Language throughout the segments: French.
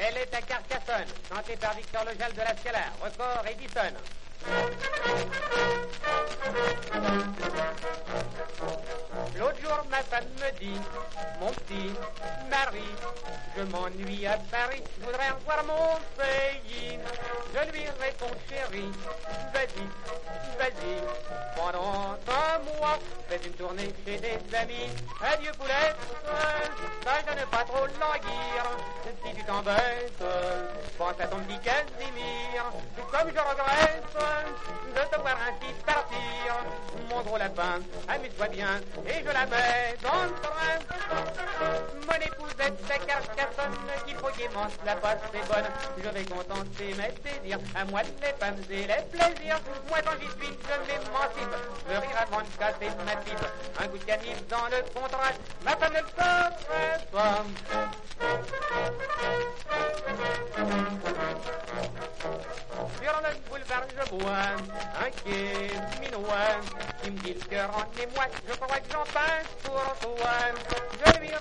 Elle est à Carcassonne, chantée par Victor Lejal de la Scala, record Edison. L'autre jour, ma femme me dit, mon petit mari, je m'ennuie à Paris, je voudrais revoir mon pays. Je lui réponds, chérie, vas-y, pendant un mois, fais une tournée chez des amis. Adieu poulette, ça je ne pas trop languir. Si tu t'embêtes, pense à ton petit Casimir. Comme je regrette de te voir ainsi partir, mon gros lapin, amuse-toi bien, et je la mets dans le train. Mon épousette, c'est Carcassonne, qu'il faut gaiement la passe est bonne. Je vais contenter mes désirs, à moi les femmes et les plaisirs. Moi quand j'y suis, je m'émancipe, je rire avant de casser ma pipe. Un coup de canif dans le contrat, ma femme ne le ferait pas. Sur le boulevard, je vois un quai minois qui me dit le cœur en émoi. Je crois que j'en passe pour toi. Je revire,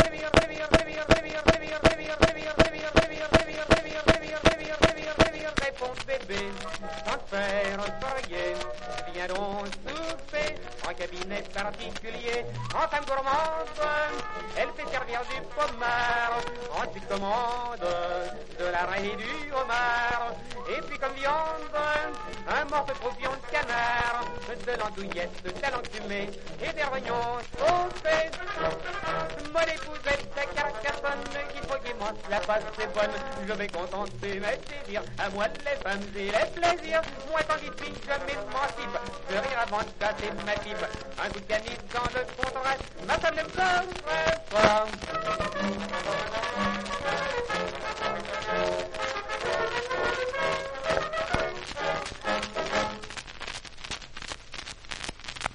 réponds bébé, sans te faire sourire. Viens donc souper en cabinet particulier. En femme gourmande, elle fait servir du pommard. Ensuite commande de la raie et du homard. Et puis comme viande, un morceau de croupion de canard, de l'andouillette, de la langue fumée et des rognons chauffés. Mon épousette, c'est Carcassonne, qu'il faut qu'il mange la passe c'est bonne. Je vais contenter mes désirs, à moi les femmes et les plaisirs. Moi quand j'y suis, je m'émancipe, je rire avant de casser ma pipe. Un coup de canif dans le contrat, ma femme ne me ferait pas.